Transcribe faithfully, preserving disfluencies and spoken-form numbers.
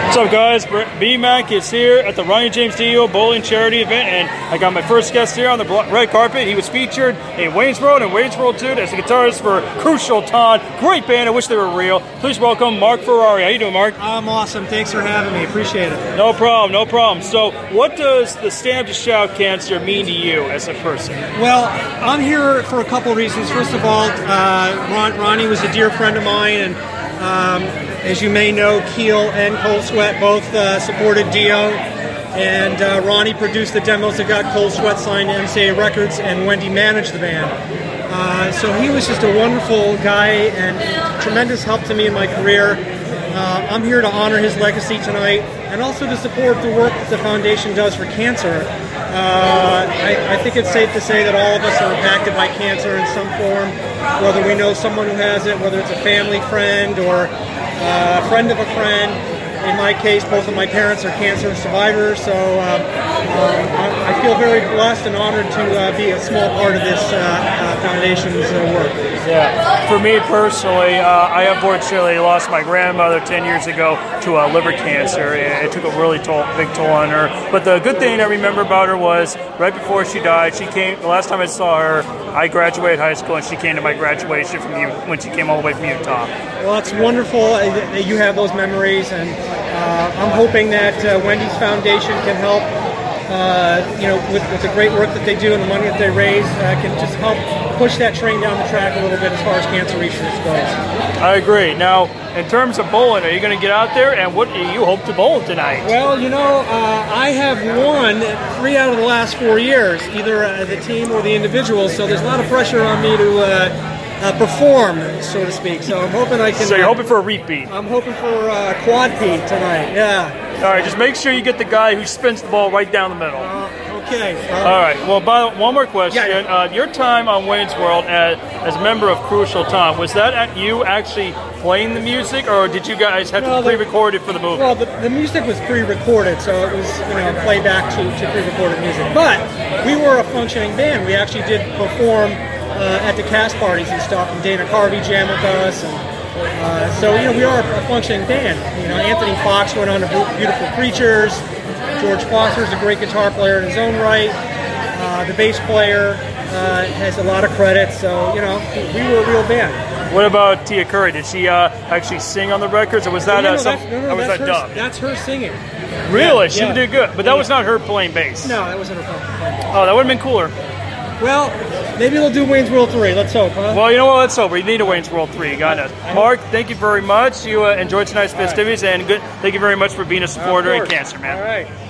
What's up, guys? B-Mac is here at the Ronnie James Dio Bowling Charity event, and I got my first guest here on the red carpet. He was featured in Wayne's World and Wayne's World two as the guitarist for Crucial Dawn. Great band. I wish they were real. Please welcome Mark Ferrari. How you doing, Mark? I'm awesome. Thanks for having me. Appreciate it. No problem. No problem. So, what does the Stand Up to Shout Cancer mean to you as a person? Well, I'm here for a couple reasons. First of all, uh, Ron, Ronnie was a dear friend of mine, and um, as you may know, Keel and Cold Sweat both uh, supported Dio, and uh, Ronnie produced the demos that got Cold Sweat signed to M C A Records, and Wendy managed the band. Uh, so he was just a wonderful guy and tremendous help to me in my career. Uh, I'm here to honor his legacy tonight, and also to support the work that the foundation does for cancer. Uh, I, I think it's safe to say that all of us are impacted by cancer in some form, whether we know someone who has it, whether it's a family friend or uh, a friend of a friend. In my case, both of my parents are cancer survivors, so uh, uh, I feel very blessed and honored to uh, be a small part of this uh, uh, foundation's uh, work. Yeah, for me personally, uh, I unfortunately lost my grandmother ten years ago to uh, liver cancer. It, it took a really toll, big toll on her. But the good thing I remember about her was right before she died, she came. The last time I saw her, I graduated high school, and she came to my graduation from U when she came all the way from Utah. Well, it's wonderful that you have those memories, and uh, I'm hoping that uh, Wendy's Foundation can help. Uh, you know, with, with the great work that they do and the money that they raise, uh, can just help push that train down the track a little bit as far as cancer research goes. I agree. Now, in terms of bowling, are you going to get out there, and what do you hope to bowl tonight? Well, you know, uh, I have won three out of the last four years, either uh, the team or the individual, so there's a lot of pressure on me to uh, uh, perform, so to speak. So I'm hoping I can... So you're hoping for a repeat? I'm hoping for uh, quad peat tonight, yeah. All right, just make sure you get the guy who spins the ball right down the middle. Uh, okay. Uh, All right. Well, by, one more question. Yeah, yeah. Uh, your time on Wayne's World as, as a member of Crucial Dawn, was that at you actually playing the music, or did you guys have no, to pre-record it for the movie? Well, the, the music was pre-recorded, so it was, you know, playback to, to pre-recorded music. But we were a functioning band. We actually did perform uh, at the cast parties and stuff, and Dana Carvey jammed with us, and Uh, so, you know, we are a functioning band. You know, Anthony Fox went on to Beautiful Creatures. George Foster's a great guitar player in his own right. Uh, the bass player uh, has a lot of credit. So, you know, we were a real band. What about Tia Curry? Did she uh, actually sing on the records, or was that no, no, uh, some, that's, no, no, or was that's that her, dubbed? That's her singing. Really? Yeah, she yeah. did good. But that was not her playing bass. No, that wasn't her playing. Oh, that would have been cooler. Well, maybe they'll do Wayne's World three. Let's hope, huh? Well, you know what? Let's hope. We need a Wayne's World three. Got it. Mark, thank you very much. You uh, enjoyed tonight's festivities, and good. Thank you very much for being a supporter in cancer, man. All right.